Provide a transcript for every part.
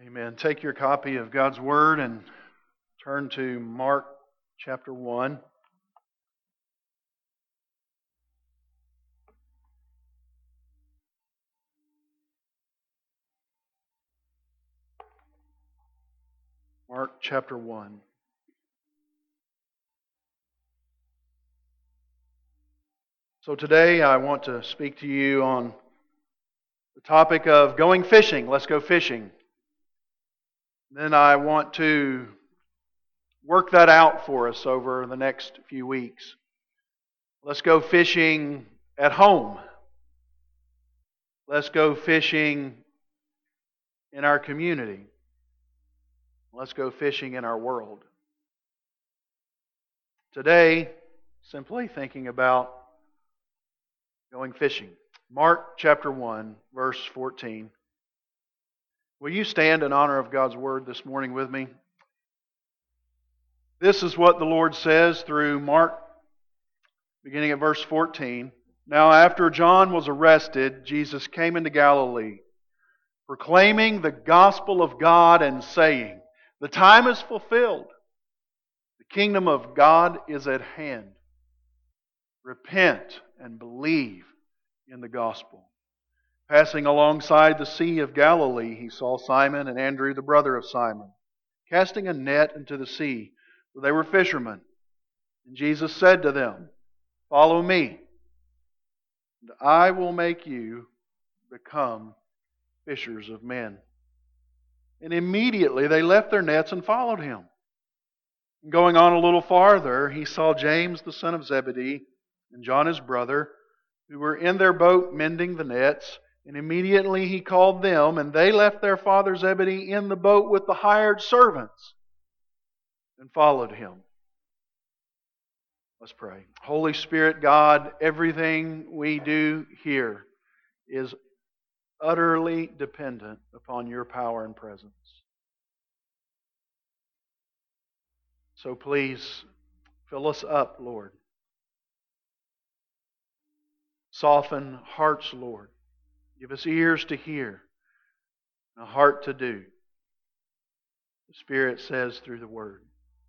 Amen. Take your copy of God's Word and turn to Mark chapter 1. Mark chapter 1. So today I want to speak to you on the topic of going fishing. Let's go fishing. Then I want to work that out for us over the next few weeks. Let's go fishing at home. Let's go fishing in our community. Let's go fishing in our world. Today, simply thinking about going fishing. Mark chapter 1, verse 14. Will you stand in honor of God's Word this morning with me? This is what the Lord says through Mark, beginning at verse 14. Now after John was arrested, Jesus came into Galilee, proclaiming the gospel of God and saying, "The time is fulfilled. The kingdom of God is at hand. Repent and believe in the gospel." Passing alongside the Sea of Galilee, he saw Simon and Andrew, the brother of Simon, casting a net into the sea, for they were fishermen. And Jesus said to them, "Follow me, and I will make you become fishers of men." And immediately they left their nets and followed him. And going on a little farther, he saw James the son of Zebedee and John his brother, who were in their boat mending the nets. And immediately he called them, and they left their father Zebedee in the boat with the hired servants and followed him. Let's pray. Holy Spirit, God, everything we do here is utterly dependent upon your power and presence. So please, fill us up, Lord. Soften hearts, Lord. Give us ears to hear and a heart to do. The Spirit says through the Word.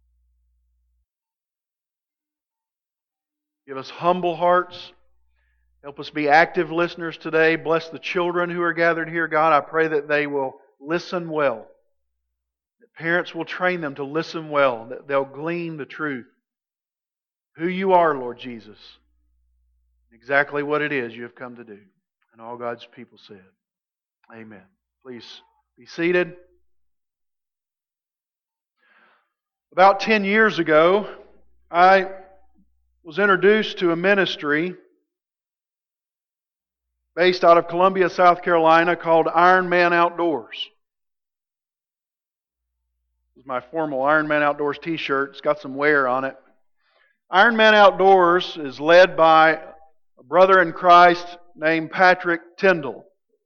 Give us humble hearts. Help us be active listeners today. Bless the children who are gathered here. God, I pray that they will listen well. That parents will train them to listen well. That they'll glean the truth. Who you are, Lord Jesus. Exactly what it is you have come to do. And all God's people said, amen. Please be seated. About 10 years ago, I was introduced to a ministry based out of Columbia, South Carolina called Iron Man Outdoors. This is my formal Iron Man Outdoors t-shirt. It's got some wear on it. Iron Man Outdoors is led by a brother in Christ named Patrick Tyndall.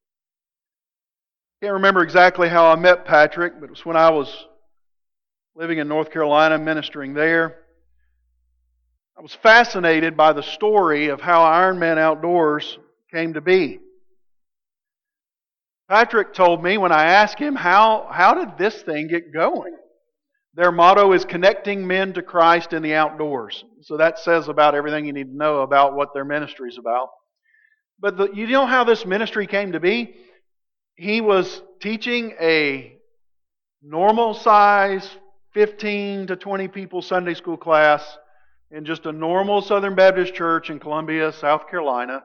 Can't remember exactly how I met Patrick, but it was when I was living in North Carolina, ministering there. I was fascinated by the story of how Iron Man Outdoors came to be. Patrick told me when I asked him, how did this thing get going? Their motto is connecting men to Christ in the outdoors. So that says about everything you need to know about what their ministry is about. But you know how this ministry came to be? He was teaching a normal size 15 to 20 people Sunday school class in just a normal Southern Baptist church in Columbia, South Carolina.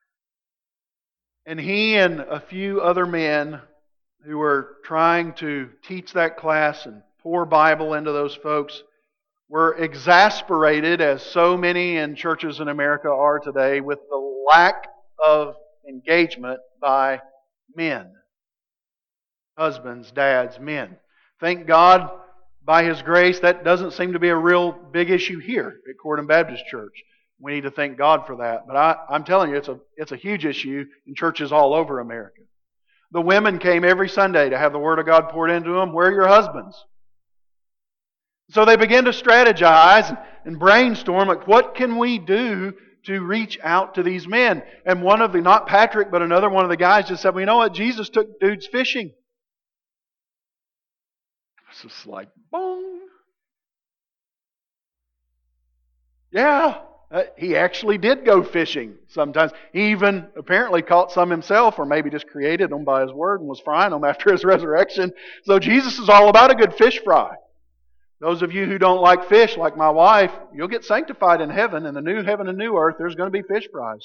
And he and a few other men who were trying to teach that class and pour Bible into those folks were exasperated, as so many in churches in America are today, with the lack of engagement by men. Husbands, dads, men. Thank God, by His grace, that doesn't seem to be a real big issue here at Cordon Baptist Church. We need to thank God for that. But I'm telling you, it's a huge issue in churches all over America. The women came every Sunday to have the Word of God poured into them. Where are your husbands? So they began to strategize and brainstorm, like, what can we do to reach out to these men? And one of the, not Patrick, but another one of the guys just said, well, you know what? Jesus took dudes fishing. It's just like, boom. Yeah, he actually did go fishing sometimes. He even apparently caught some himself, or maybe just created them by his word and was frying them after his resurrection. So Jesus is all about a good fish fry. Those of you who don't like fish, like my wife, you'll get sanctified in heaven. In the new heaven and new earth, there's going to be fish fries.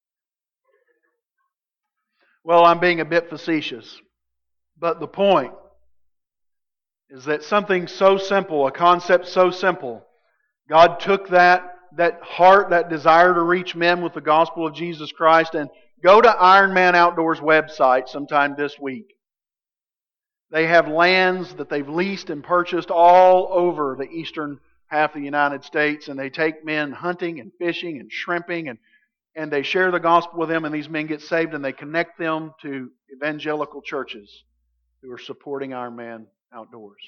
Well, I'm being a bit facetious. But the point is that something so simple, a concept so simple, God took that heart, that desire to reach men with the gospel of Jesus Christ, and go to Ironman Outdoors website sometime this week. They have lands that they've leased and purchased all over the eastern half of the United States, and they take men hunting and fishing and shrimping, and they share the gospel with them, and these men get saved, and they connect them to evangelical churches who are supporting Ironman Outdoors.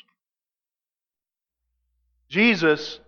Jesus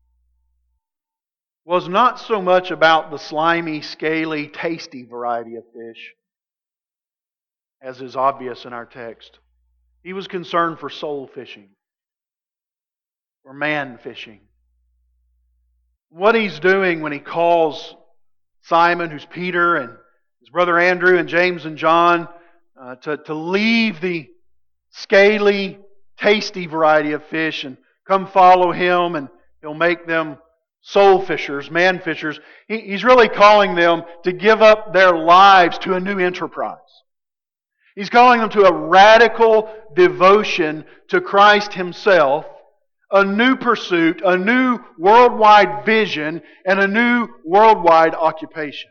was not so much about the slimy, scaly, tasty variety of fish, as is obvious in our text. He was concerned for soul fishing, or man fishing. What He's doing when He calls Simon, who's Peter, and his brother Andrew, and James and John, to leave the scaly, tasty variety of fish and come follow Him, and He'll make them soul fishers, man fishers. He's really calling them to give up their lives to a new enterprise. He's calling them to a radical devotion to Christ Himself, a new pursuit, a new worldwide vision, and a new worldwide occupation.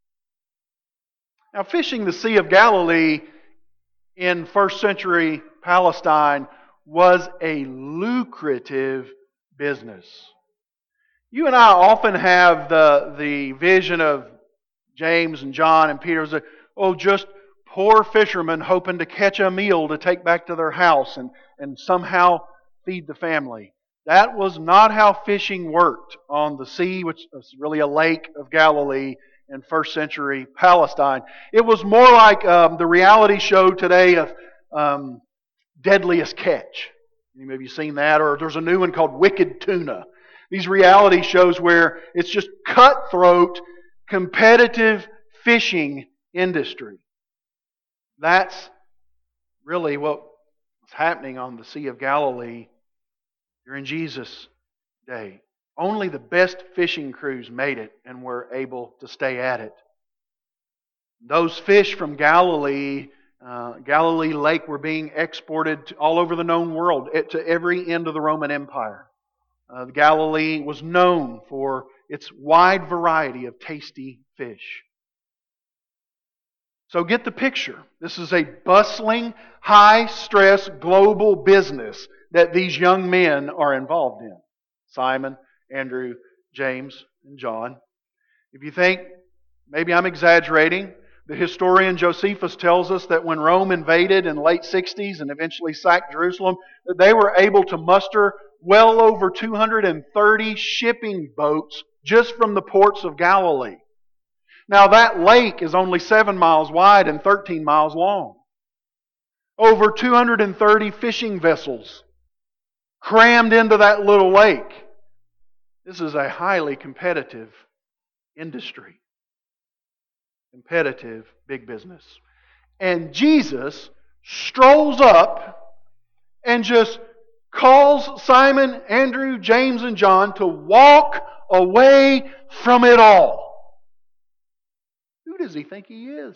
Now, fishing the Sea of Galilee in first century Palestine was a lucrative business. You and I often have the vision of James and John and Peter as just poor fishermen hoping to catch a meal to take back to their house and somehow feed the family. That was not how fishing worked on the sea, which is really a lake of Galilee in first century Palestine. It was more like the reality show today of Deadliest Catch. Any of you seen that? Or there's a new one called Wicked Tuna. These reality shows where it's just cutthroat, competitive fishing industry. That's really what was happening on the Sea of Galilee during Jesus' day. Only the best fishing crews made it and were able to stay at it. Those fish from Galilee Lake were being exported all over the known world, to every end of the Roman Empire. Galilee was known for its wide variety of tasty fish. So get the picture. This is a bustling, high-stress global business that these young men are involved in. Simon, Andrew, James, and John. If you think maybe I'm exaggerating, the historian Josephus tells us that when Rome invaded in the late 60s and eventually sacked Jerusalem, that they were able to muster well over 230 shipping boats just from the ports of Galilee. Now that lake is only 7 miles wide and 13 miles long. Over 230 fishing vessels crammed into that little lake. This is a highly competitive industry. Competitive big business. And Jesus strolls up and just calls Simon, Andrew, James, and John to walk away from it all. Who does He think He is?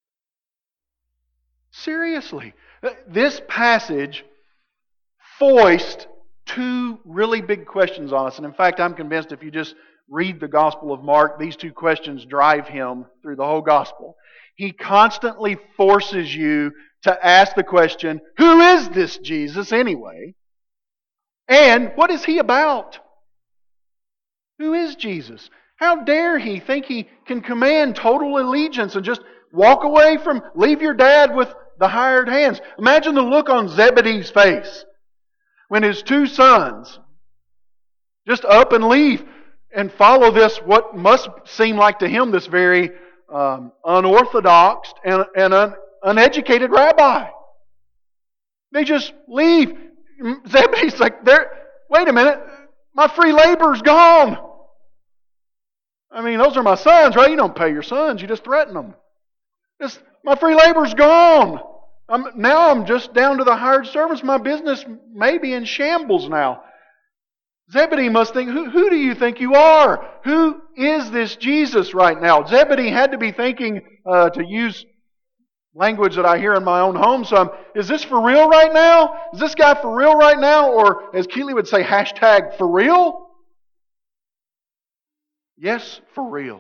Seriously. This passage foists two really big questions on us. And in fact, I'm convinced if you just read the Gospel of Mark, these two questions drive Him through the whole Gospel. He constantly forces you to ask the question, who is this Jesus anyway? And what is He about? Who is Jesus? How dare He think He can command total allegiance and just walk away from, leave your dad with the hired hands? Imagine the look on Zebedee's face when his two sons just up and leave and follow this, what must seem like to him this very unorthodox and uneducated rabbi. They just leave. Zebedee's like, wait a minute, my free labor's gone. I mean, those are my sons, right? You don't pay your sons, you just threaten them. My free labor's gone. Now I'm just down to the hired servants. My business may be in shambles now. Zebedee must think, who do you think you are? Who is this Jesus right now? Zebedee had to be thinking, to use language that I hear in my own home some, is this for real right now? Is this guy for real right now? Or as Keeley would say, hashtag for real? Yes, for real.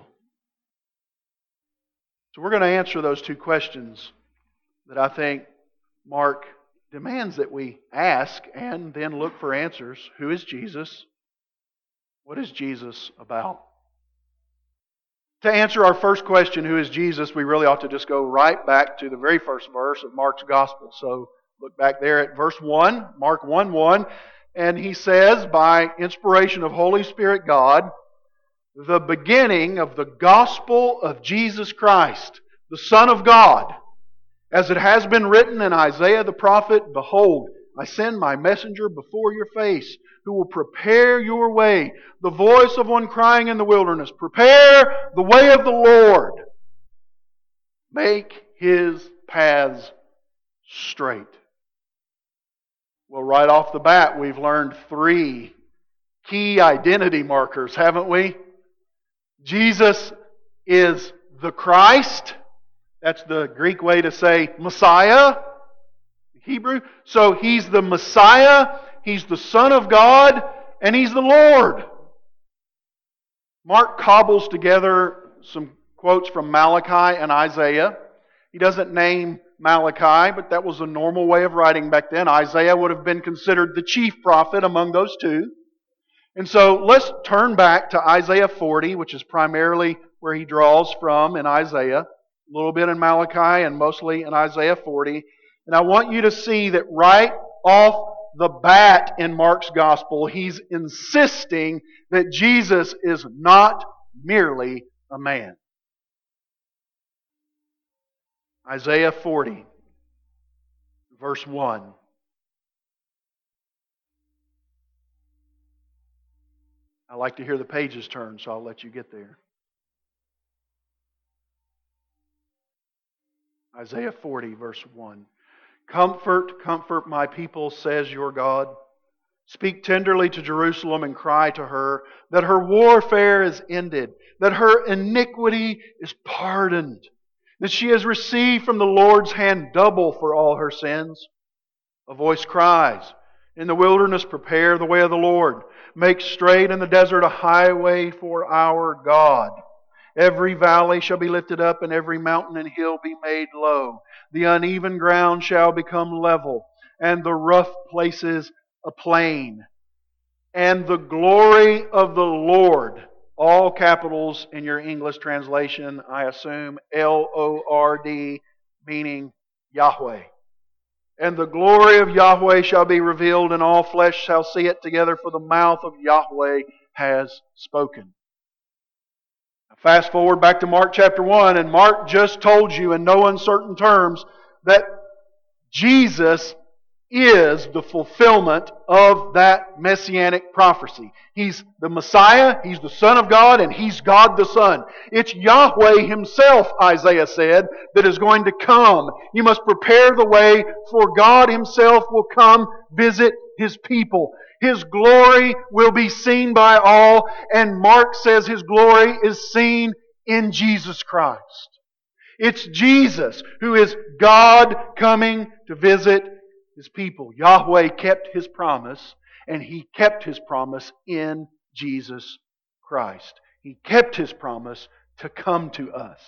So we're going to answer those two questions that I think Mark demands that we ask and then look for answers. Who is Jesus? What is Jesus about? To answer our first question, who is Jesus, we really ought to just go right back to the very first verse of Mark's Gospel. So look back there at verse 1, Mark 1:1, and he says, by inspiration of Holy Spirit God, the beginning of the gospel of Jesus Christ, the Son of God, as it has been written in Isaiah the prophet, behold, I send my messenger before your face, who will prepare your way. The voice of one crying in the wilderness, prepare the way of the Lord. Make His paths straight. Well, right off the bat, we've learned three key identity markers, haven't we? Jesus is the Christ. That's the Greek way to say Messiah, Hebrew. So He's the Messiah, He's the Son of God, and He's the Lord. Mark cobbles together some quotes from Malachi and Isaiah. He doesn't name Malachi, but that was a normal way of writing back then. Isaiah would have been considered the chief prophet among those two. And so let's turn back to Isaiah 40, which is primarily where he draws from in Isaiah, a little bit in Malachi and mostly in Isaiah 40. And I want you to see that right off the bat in Mark's Gospel, he's insisting that Jesus is not merely a man. Isaiah 40, verse 1. I like to hear the pages turn, so I'll let you get there. Isaiah 40, verse 1. Comfort, comfort my people, says your God. Speak tenderly to Jerusalem and cry to her that her warfare is ended, that her iniquity is pardoned, that she has received from the Lord's hand double for all her sins. A voice cries, in the wilderness prepare the way of the Lord. Make straight in the desert a highway for our God. Every valley shall be lifted up, and every mountain and hill be made low. The uneven ground shall become level, and the rough places a plain. And the glory of the Lord, all capitals in your English translation, I assume, L-O-R-D, meaning Yahweh. And the glory of Yahweh shall be revealed, and all flesh shall see it together, for the mouth of Yahweh has spoken. Now fast forward back to Mark chapter 1, and Mark just told you in no uncertain terms that Jesus is the fulfillment of that messianic prophecy. He's the Messiah, He's the Son of God, and He's God the Son. It's Yahweh Himself, Isaiah said, that is going to come. You must prepare the way, for God Himself will come visit His people. His glory will be seen by all, and Mark says His glory is seen in Jesus Christ. It's Jesus who is God coming to visit His people. Yahweh kept His promise, and He kept His promise in Jesus Christ. He kept His promise to come to us.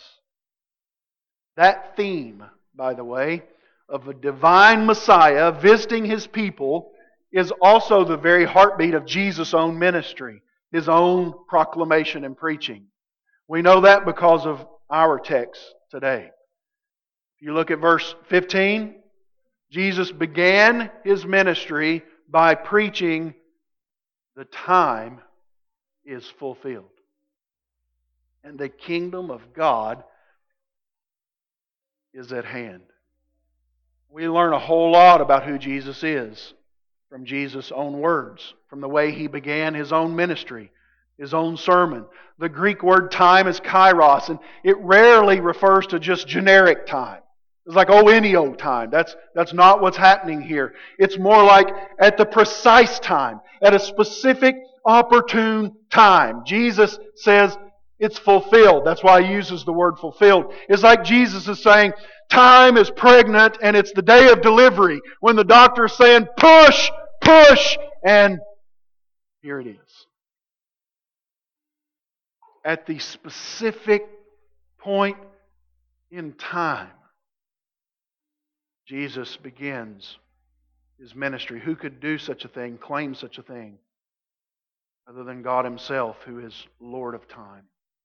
That theme, by the way, of a divine Messiah visiting His people is also the very heartbeat of Jesus' own ministry, His own proclamation and preaching. We know that because of our text today. If you look at verse 15, Jesus began His ministry by preaching, the time is fulfilled, and the kingdom of God is at hand. We learn a whole lot about who Jesus is from Jesus' own words, from the way He began His own ministry, His own sermon. The Greek word time is kairos, and it rarely refers to just generic time. It's like, any old time. That's not what's happening here. It's more like at the precise time, at a specific, opportune time. Jesus says it's fulfilled. That's why He uses the word fulfilled. It's like Jesus is saying, time is pregnant and it's the day of delivery when the doctor is saying, push, push, and here it is. At the specific point in time, Jesus begins His ministry. Who could do such a thing, claim such a thing, other than God Himself, who is Lord of time?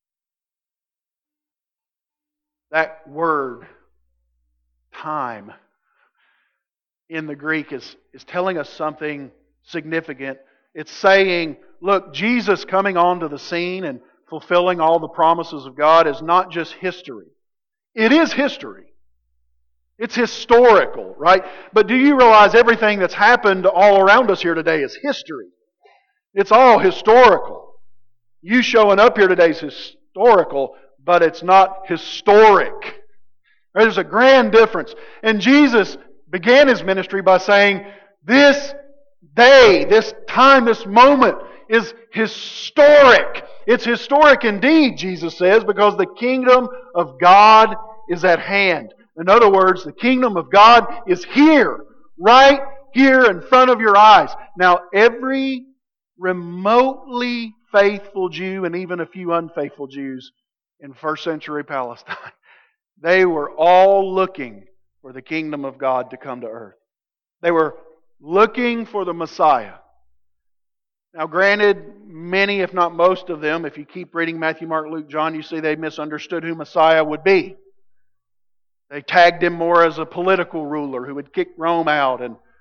That word, time, in the Greek is telling us something significant. It's saying, look, Jesus coming onto the scene and fulfilling all the promises of God is not just history. It is history. It's historical, right? But do you realize everything that's happened all around us here today is history? It's all historical. You showing up here today is historical, but it's not historic. There's a grand difference. And Jesus began His ministry by saying, this day, this time, this moment is historic. It's historic indeed, Jesus says, because the kingdom of God is at hand. In other words, the kingdom of God is here, right here in front of your eyes. Now, every remotely faithful Jew, and even a few unfaithful Jews in first century Palestine, they were all looking for the kingdom of God to come to earth. They were looking for the Messiah. Now, granted, many, if not most of them, if you keep reading Matthew, Mark, Luke, John, you see they misunderstood who Messiah would be. They tagged Him more as a political ruler who would kick Rome out.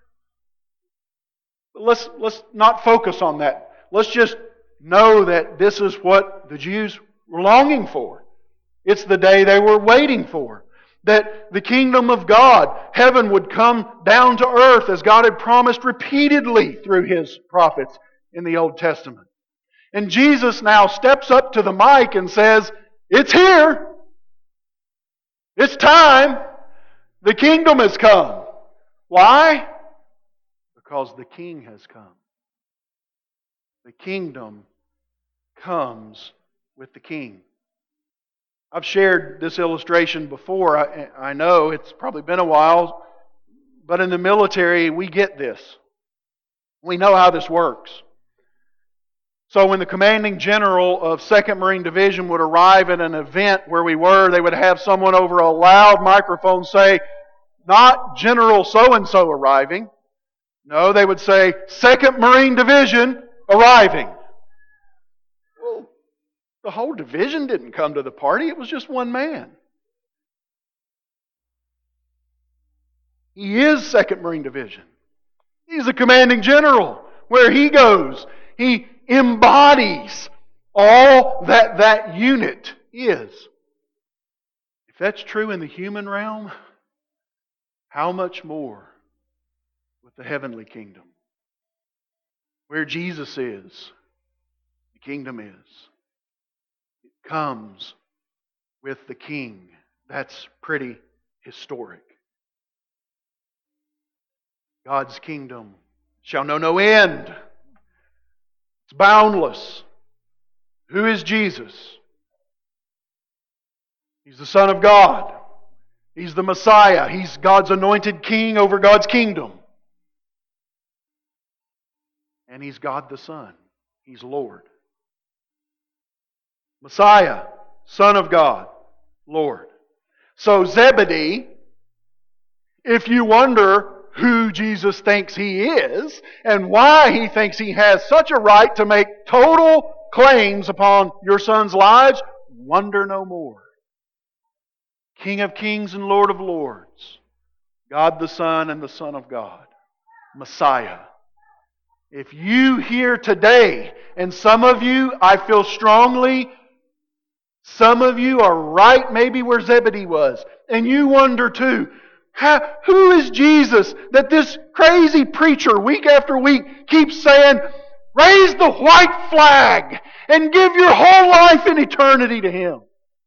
But let's not focus on that. Let's just know that this is what the Jews were longing for. It's the day they were waiting for. That the kingdom of God, heaven, would come down to earth as God had promised repeatedly through His prophets in the Old Testament. And Jesus now steps up to the mic and says, it's here. It's time. The kingdom has come. Why? Because the King has come. The kingdom comes with the King. I've shared this illustration before. I know it's probably been a while, but in the military we get this. We know how this works. So when the commanding general of 2nd Marine Division would arrive at an event where we were, they would have someone over a loud microphone say, not General so-and-so arriving. No, they would say, 2nd Marine Division arriving. Well, the whole division didn't come to the party. It was just one man. He is 2nd Marine Division. He's the commanding general. Where he goes, he embodies all that unit is. If that's true in the human realm, how much more with the heavenly kingdom? Where Jesus is, the kingdom is. It comes with the King. That's pretty historic. God's kingdom shall know no end. It's boundless. Who is Jesus? He's the Son of God. He's the Messiah. He's God's anointed King over God's kingdom. And He's God the Son. He's Lord. Messiah, Son of God, Lord. So Zebedee, if you wonder who Jesus thinks He is and why He thinks He has such a right to make total claims upon your son's lives, wonder no more. King of kings and Lord of lords, God the Son and the Son of God, Messiah. If you here today, and some of you, I feel strongly, some of you are right maybe where Zebedee was, and you wonder too, Who is Jesus that this crazy preacher week after week keeps saying, raise the white flag and give your whole life and eternity to Him?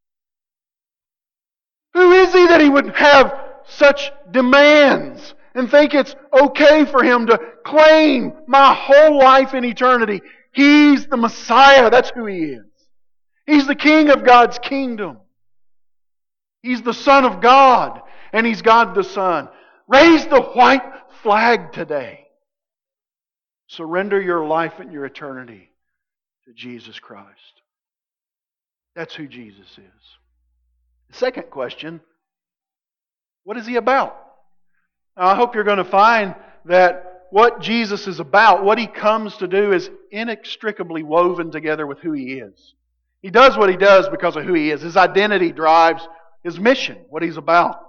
Who is He that He would have such demands and think it's okay for Him to claim my whole life and eternity? He's the Messiah. That's who He is. He's the King of God's kingdom. He's the Son of God, and He's God the Son. Raise the white flag today. Surrender your life and your eternity to Jesus Christ. That's who Jesus is. The second question, what is He about? Now, I hope you're going to find that what Jesus is about, what He comes to do, is inextricably woven together with who He is. He does what He does because of who He is. His identity drives His mission, what He's about.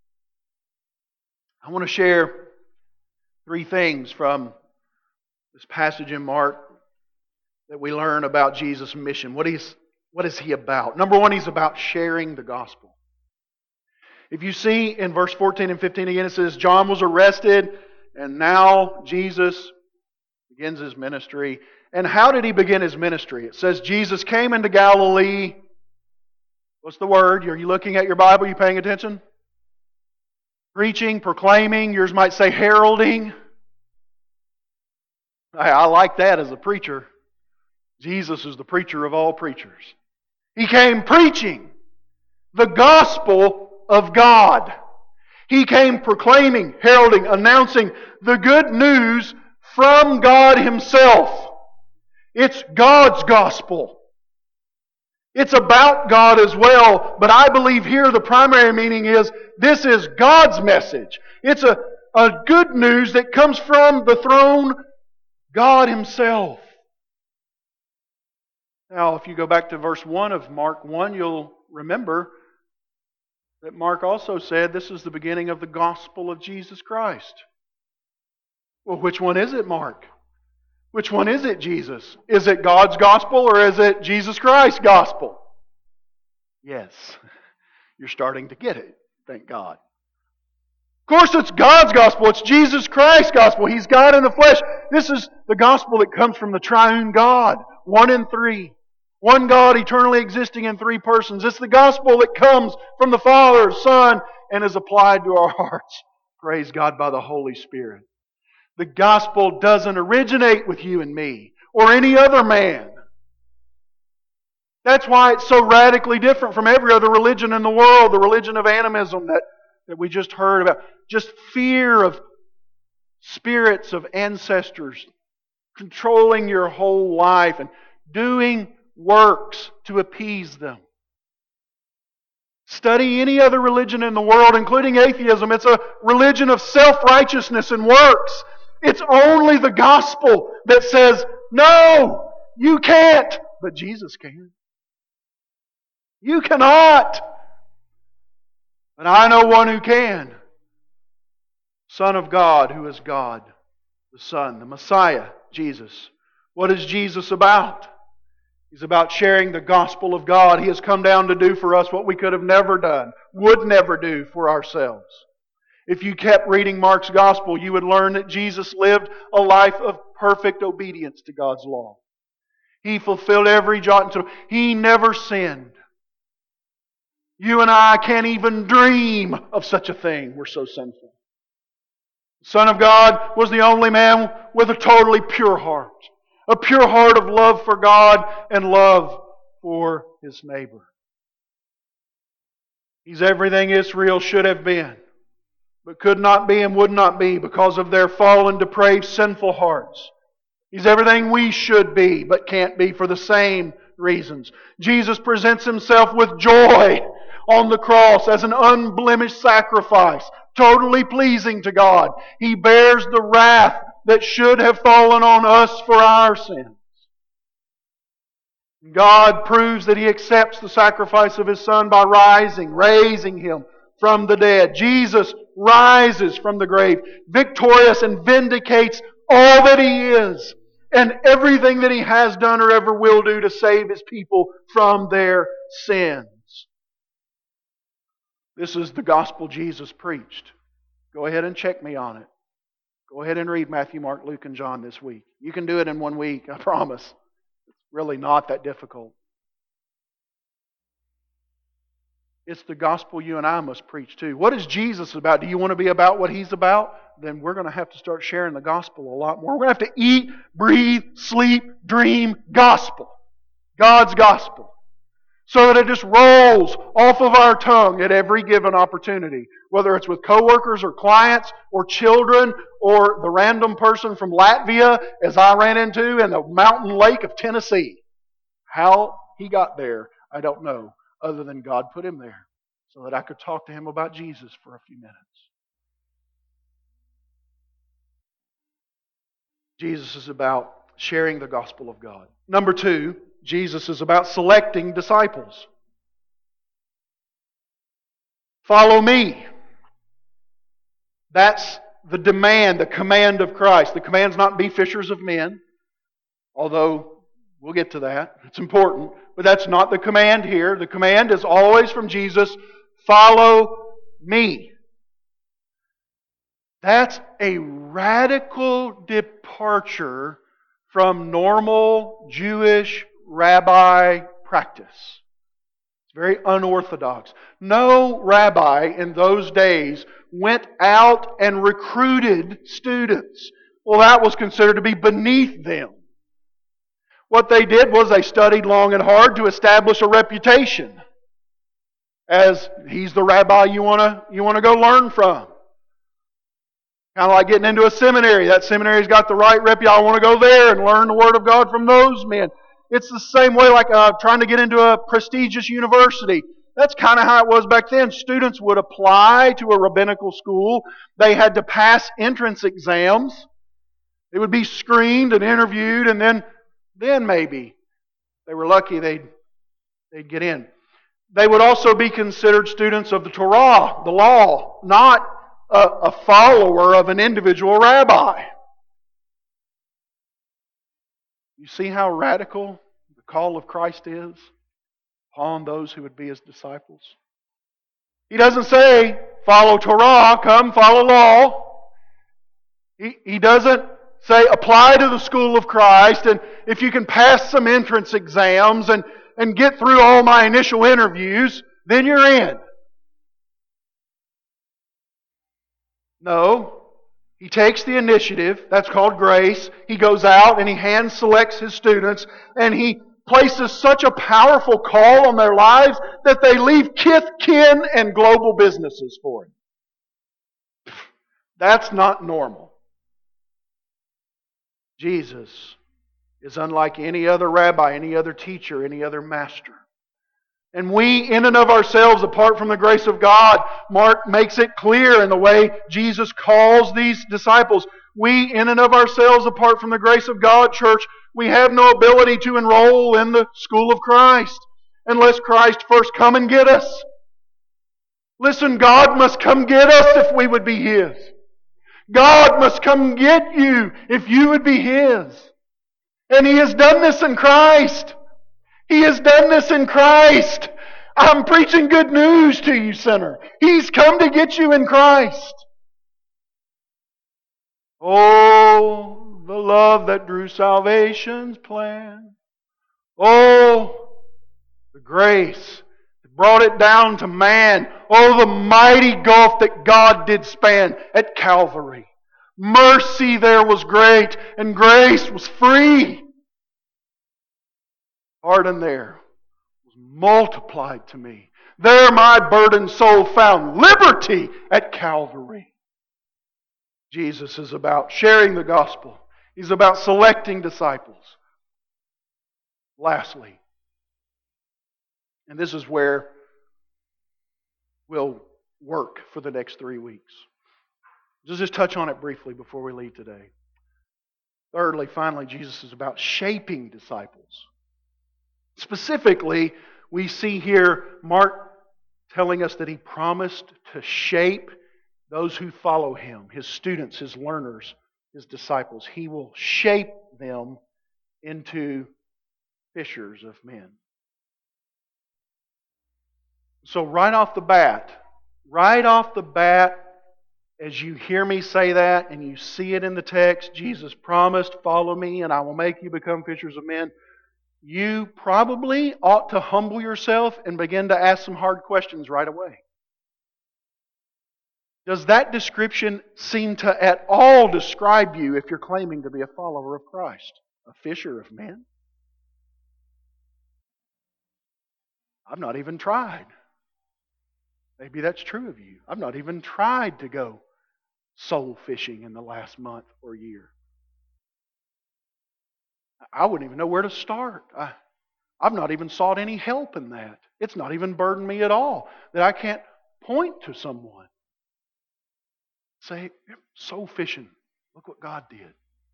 I want to share 3 things from this passage in Mark that we learn about Jesus' mission. What is He about? Number 1, He's about sharing the gospel. If you see in verse 14 and 15 again, it says, John was arrested, and now Jesus begins His ministry. And how did He begin His ministry? It says, Jesus came into Galilee. What's the word? Are you looking at your Bible? Are you paying attention? Preaching, proclaiming, yours might say heralding. I like that as a preacher. Jesus is the preacher of all preachers. He came preaching the gospel of God. He came proclaiming, heralding, announcing the good news from God Himself. It's God's gospel. It's about God as well, but I believe here the primary meaning is this is God's message. It's a good news that comes from the throne, God Himself. Now, if you go back to verse 1 of Mark 1, you'll remember that Mark also said this is the beginning of the gospel of Jesus Christ. Well, which one is it, Mark? Which one is it, Jesus? Is it God's gospel or is it Jesus Christ's gospel? Yes, you're starting to get it, thank God. Of course, it's God's gospel. It's Jesus Christ's gospel. He's God in the flesh. This is the gospel that comes from the triune God, 1 in 3. One God eternally existing in 3 persons. It's the gospel that comes from the Father, Son, and is applied to our hearts. Praise God by the Holy Spirit. The gospel doesn't originate with you and me or any other man. That's why it's so radically different from every other religion in the world, the religion of animism that we just heard about. Just fear of spirits of ancestors controlling your whole life and doing works to appease them. Study any other religion in the world, including atheism. It's a religion of self-righteousness and works. It's only the gospel that says, no, you can't, but Jesus can. You cannot, but I know one who can. Son of God, who is God, the Son, the Messiah, Jesus. What is Jesus about? He's about sharing the gospel of God. He has come down to do for us what we could have never done, would never do for ourselves. If you kept reading Mark's gospel, you would learn that Jesus lived a life of perfect obedience to God's law. He fulfilled every jot and tittle. He never sinned. You and I can't even dream of such a thing. We're so sinful. The Son of God was the only man with a totally pure heart. A pure heart of love for God and love for His neighbor. He's everything Israel should have been, but could not be and would not be because of their fallen, depraved, sinful hearts. He's everything we should be, but can't be for the same reasons. Jesus presents Himself with joy on the cross as an unblemished sacrifice, totally pleasing to God. He bears the wrath that should have fallen on us for our sins. God proves that He accepts the sacrifice of His Son by raising Him from the dead. Jesus rises from the grave, victorious, and vindicates all that He is and everything that He has done or ever will do to save His people from their sins. This is the gospel Jesus preached. Go ahead and check me on it. Go ahead and read Matthew, Mark, Luke, and John this week. You can do it in 1 week, I promise. It's really not that difficult. It's the gospel you and I must preach too. What is Jesus about? Do you want to be about what He's about? Then we're going to have to start sharing the gospel a lot more. We're going to have to eat, breathe, sleep, dream gospel. God's gospel. So that it just rolls off of our tongue at every given opportunity. Whether it's with coworkers or clients or children or the random person from Latvia as I ran into in the mountain lake of Tennessee. How he got there, I don't know, other than God put him there so that I could talk to him about Jesus for a few minutes. Jesus is about sharing the gospel of God. Number 2, Jesus is about selecting disciples. Follow me. That's the demand, the command of Christ. The command's not be fishers of men, although we'll get to that. It's important. But that's not the command here. The command is always from Jesus, follow me. That's a radical departure from normal Jewish rabbi practice. It's very unorthodox. No rabbi in those days went out and recruited students. Well, that was considered to be beneath them. What they did was they studied long and hard to establish a reputation as he's the rabbi you want to go learn from. Kind of like getting into a seminary. That seminary's got the right reputation. I want to go there and learn the Word of God from those men. It's the same way like trying to get into a prestigious university. That's kind of how it was back then. Students would apply to a rabbinical school. They had to pass entrance exams. They would be screened and interviewed, and then maybe they were lucky they'd get in. They would also be considered students of the Torah, the law, not a follower of an individual rabbi. You see how radical the call of Christ is upon those who would be His disciples? He doesn't say, follow Torah, come follow law. He doesn't say, apply to the school of Christ, and if you can pass some entrance exams and get through all my initial interviews, then you're in. No. He takes the initiative. That's called grace. He goes out and he hand selects his students, and he places such a powerful call on their lives that they leave kith, kin, and global businesses for him. That's not normal. Jesus is unlike any other rabbi, any other teacher, any other master. And we, in and of ourselves, apart from the grace of God, Mark makes it clear in the way Jesus calls these disciples. We, in and of ourselves, apart from the grace of God, church, we have no ability to enroll in the school of Christ unless Christ first come and get us. Listen, God must come get us if we would be His. God must come get you if you would be His. And He has done this in Christ. He has done this in Christ. I'm preaching good news to you, sinner. He's come to get you in Christ. Oh, the love that drew salvation's plan. Oh, the grace that brought it down to man. Oh, the mighty gulf that God did span at Calvary. Mercy there was great, and grace was free. Pardon there was multiplied to me. There my burdened soul found liberty at Calvary. Jesus is about sharing the gospel. He's about selecting disciples. Lastly, and this is where we'll work for the next 3 weeks. Let's just touch on it briefly before we leave today. Thirdly, finally, Jesus is about shaping disciples. Specifically, we see here Mark telling us that He promised to shape those who follow Him, His students, His learners, His disciples. He will shape them into fishers of men. So right off the bat, as you hear me say that and you see it in the text, Jesus promised, follow me and I will make you become fishers of men. You probably ought to humble yourself and begin to ask some hard questions right away. Does that description seem to at all describe you if you're claiming to be a follower of Christ? A fisher of men? I've not even tried. Maybe that's true of you. I've not even tried to go soul fishing in the last month or year. I wouldn't even know where to start. I've not even sought any help in that. It's not even burdened me at all that I can't point to someone. Say, soul fishing. Look what God did.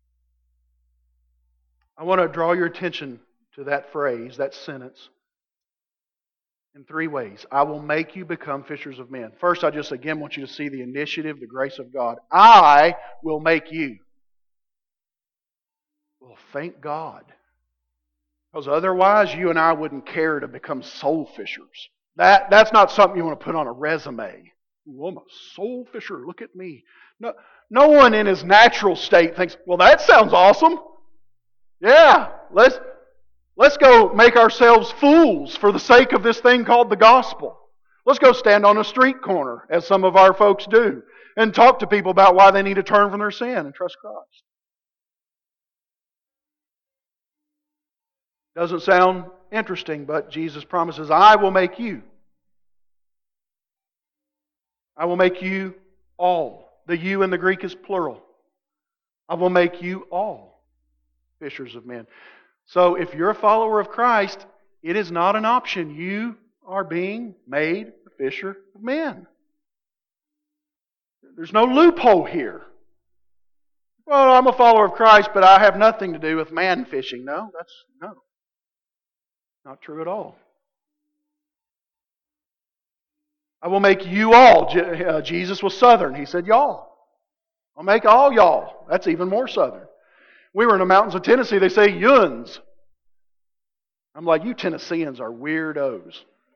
I want to draw your attention to that phrase, that sentence, in three ways. I will make you become fishers of men. First, I just again want you to see the initiative, the grace of God. I will make you. Well, thank God. Because otherwise, you and I wouldn't care to become soul fishers. That's not something you want to put on a resume. Ooh, I'm a soul fisher. Look at me. No one in his natural state thinks, well, that sounds awesome. Yeah, let's go make ourselves fools for the sake of this thing called the gospel. Let's go stand on a street corner, as some of our folks do, and talk to people about why they need to turn from their sin and trust Christ. Doesn't sound interesting, but Jesus promises, I will make you. I will make you all. The you in the Greek is plural. I will make you all fishers of men. So if you're a follower of Christ, it is not an option. You are being made a fisher of men. There's no loophole here. Well, I'm a follower of Christ, but I have nothing to do with man fishing. No. Not true at all. I will make you all. Jesus was Southern. He said y'all. I'll make all y'all. That's even more Southern. We were in the mountains of Tennessee. They say yuns. I'm like, you Tennesseans are weirdos.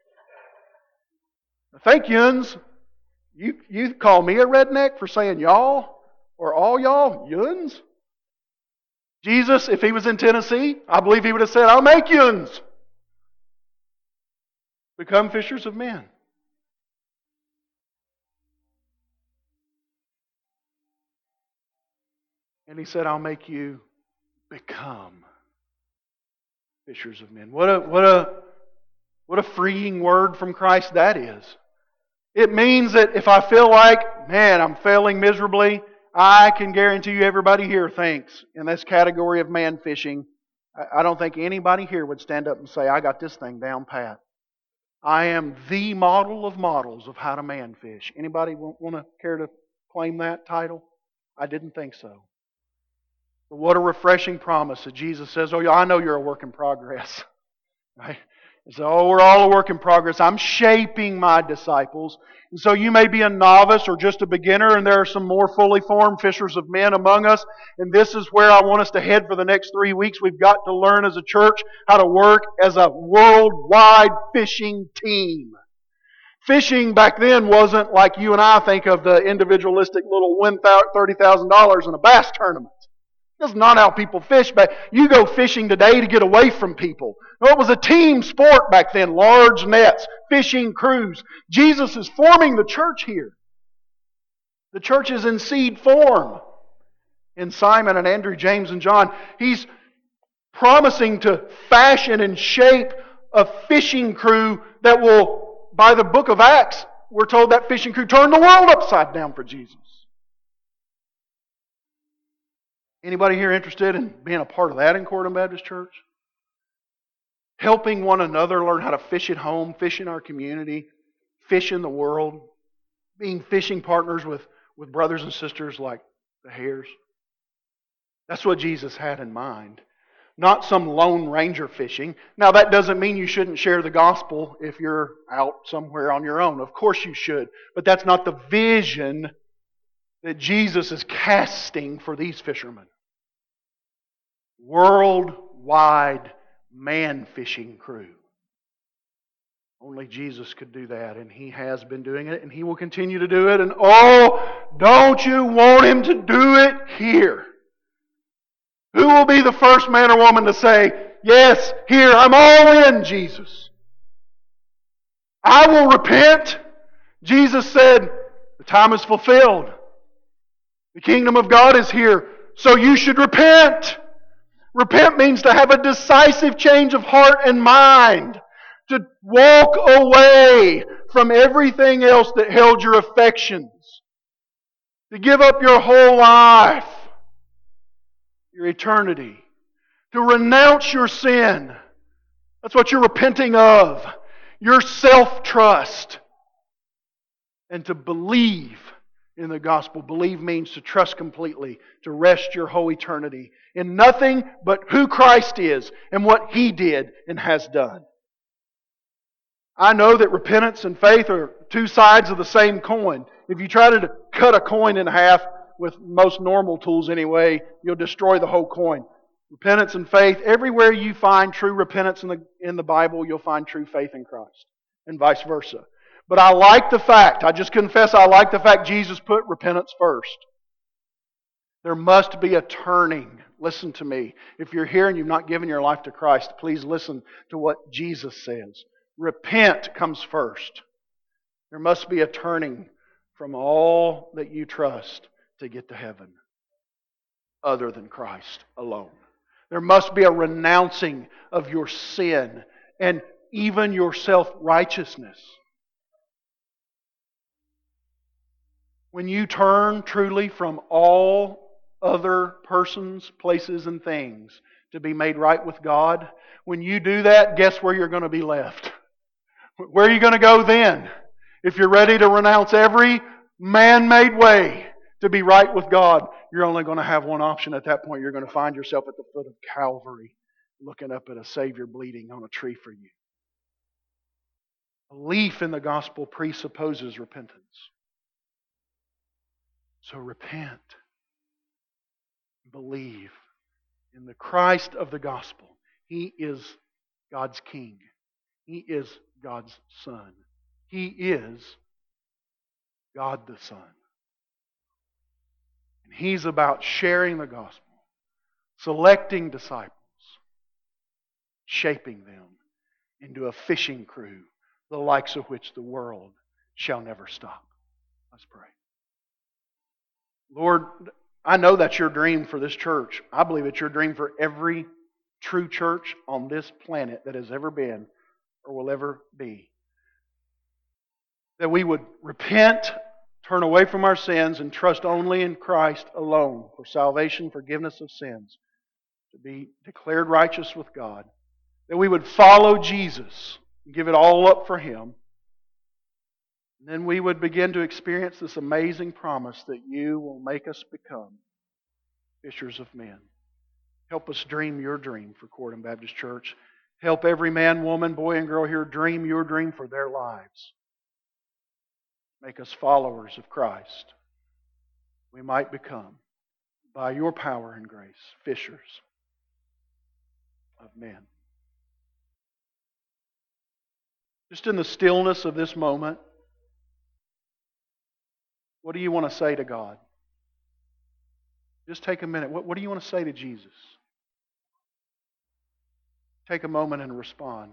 Thank yuns. You call me a redneck for saying y'all or all y'all? Yuns? Jesus, if he was in Tennessee, I believe he would have said, I'll make yuns. Become fishers of men. And he said, I'll make you become fishers of men. What a freeing word from Christ that is. It means that if I feel like, man, I'm failing miserably, I can guarantee you everybody here thinks in this category of man fishing, I don't think anybody here would stand up and say, I got this thing down pat. I am the model of models of how to man fish. Anybody want to care to claim that title? I didn't think so. But what a refreshing promise that Jesus says, oh, yeah, I know you're a work in progress. Right? He says, oh, we're all a work in progress. I'm shaping my disciples. And so you may be a novice or just a beginner, and there are some more fully formed fishers of men among us. And this is where I want us to head for the next 3 weeks. We've got to learn as a church how to work as a worldwide fishing team. Fishing back then wasn't like you and I think of the individualistic little win $30,000 in a bass tournament. That's not how people fish back. You go fishing today to get away from people. No, it was a team sport back then. Large nets, fishing crews. Jesus is forming the church here. The church is in seed form. In Simon and Andrew, James and John, he's promising to fashion and shape a fishing crew that will, by the book of Acts, we're told that fishing crew turned the world upside down for Jesus. Anybody here interested in being a part of that in Corydon Baptist Church? Helping one another learn how to fish at home, fish in our community, fish in the world, being fishing partners with brothers and sisters like the Hares. That's what Jesus had in mind. Not some lone ranger fishing. Now that doesn't mean you shouldn't share the gospel if you're out somewhere on your own. Of course you should. But that's not the vision that Jesus is casting for these fishermen. Worldwide man fishing crew. Only Jesus could do that, and He has been doing it, and He will continue to do it. And oh, don't you want Him to do it here? Who will be the first man or woman to say, yes, here, I'm all in, Jesus. I will repent. Jesus said, the time is fulfilled. The kingdom of God is here, so you should repent. Repent means to have a decisive change of heart and mind. To walk away from everything else that held your affections. To give up your whole life, your eternity. To renounce your sin. That's what you're repenting of. Your self-trust. And to believe in the gospel. Believe means to trust completely. To rest your whole eternity in nothing but who Christ is and what He did and has done. I know that repentance and faith are two sides of the same coin. If you try to cut a coin in half with most normal tools anyway, you'll destroy the whole coin. Repentance and faith, everywhere you find true repentance in the Bible, you'll find true faith in Christ, and vice versa. But I like the fact, I just confess I like the fact Jesus put repentance first. There must be a turning. Listen to me. If you're here and you've not given your life to Christ, please listen to what Jesus says. Repent comes first. There must be a turning from all that you trust to get to heaven other than Christ alone. There must be a renouncing of your sin and even your self-righteousness. When you turn truly from all other persons, places, and things to be made right with God, when you do that, guess where you're going to be left? Where are you going to go then? If you're ready to renounce every man-made way to be right with God, you're only going to have one option at that point. You're going to find yourself at the foot of Calvary, looking up at a Savior bleeding on a tree for you. Belief in the gospel presupposes repentance. So repent. Believe in the Christ of the gospel. He is God's King. He is God's Son. He is God the Son. And He's about sharing the gospel, selecting disciples, shaping them into a fishing crew, the likes of which the world shall never stop. Let's pray. Lord, I know that's your dream for this church. I believe it's your dream for every true church on this planet that has ever been or will ever be. That we would repent, turn away from our sins, and trust only in Christ alone for salvation, forgiveness of sins, to be declared righteous with God. That we would follow Jesus and give it all up for Him. And then we would begin to experience this amazing promise that you will make us become fishers of men. Help us dream your dream for Corydon Baptist Church. Help every man, woman, boy, and girl here dream your dream for their lives. Make us followers of Christ. We might become, by your power and grace, fishers of men. Just in the stillness of this moment, what do you want to say to God? Just take a minute. What do you want to say to Jesus? Take a moment and respond.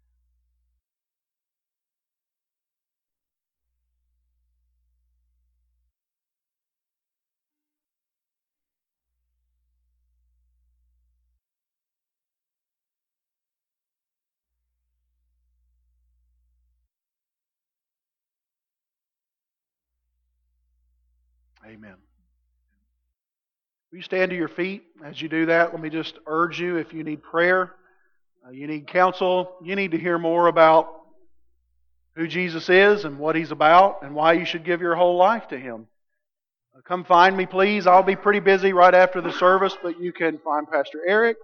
Amen. Will you stand to your feet? As you do that, let me just urge you, if you need prayer, you need counsel, you need to hear more about who Jesus is and what He's about and why you should give your whole life to Him. Come find me, please. I'll be pretty busy right after the service, but you can find Pastor Eric.